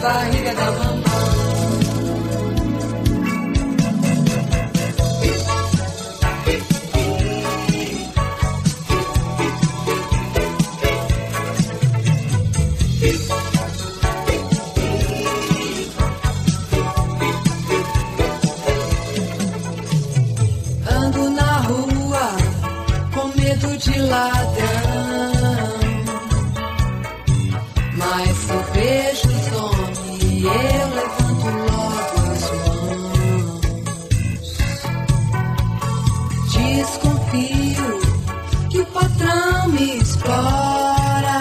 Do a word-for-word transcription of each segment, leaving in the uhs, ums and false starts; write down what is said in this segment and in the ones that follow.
barriga da mamãe. Ando na rua com medo de ladrão, mas se eu vejo os homens eu levanto logo as mãos. Desconfio que o patrão me explora.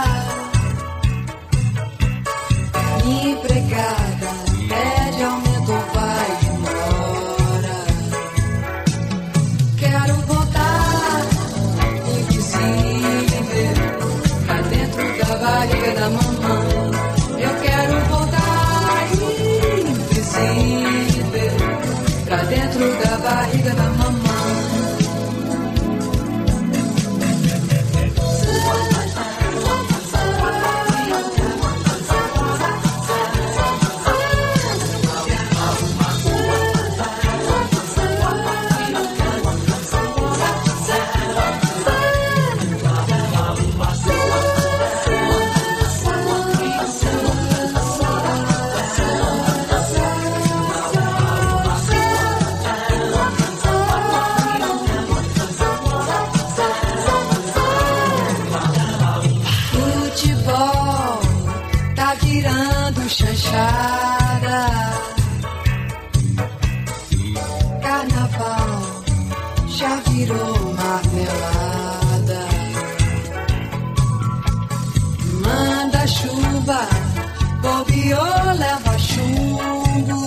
Minha empregada pede aumento ou vai embora. Quero voltar invisível pra dentro da barriga da mamãe. Eu quero voltar invisível pra dentro da barriga da mamãe. Chanchada, carnaval já virou marmelada. Manda chuva, bobeou, leva chumbo.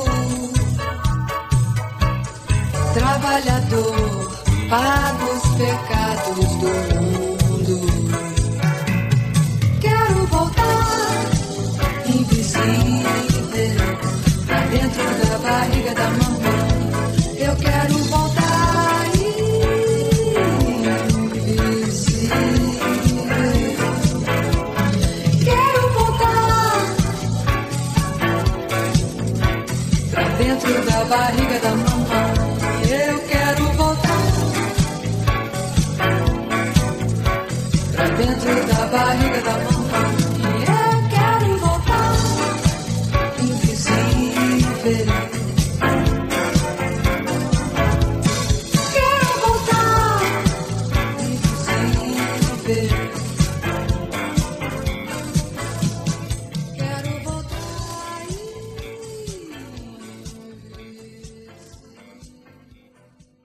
Trabalhador paga os pecados do mundo. Quero voltar invisível pra dentro da barriga da mamãe. Eu quero voltar invisível. Quero voltar pra dentro da barriga da mamãe. Eu quero voltar pra dentro da barriga da mamãe. Eu quero voltar invisível.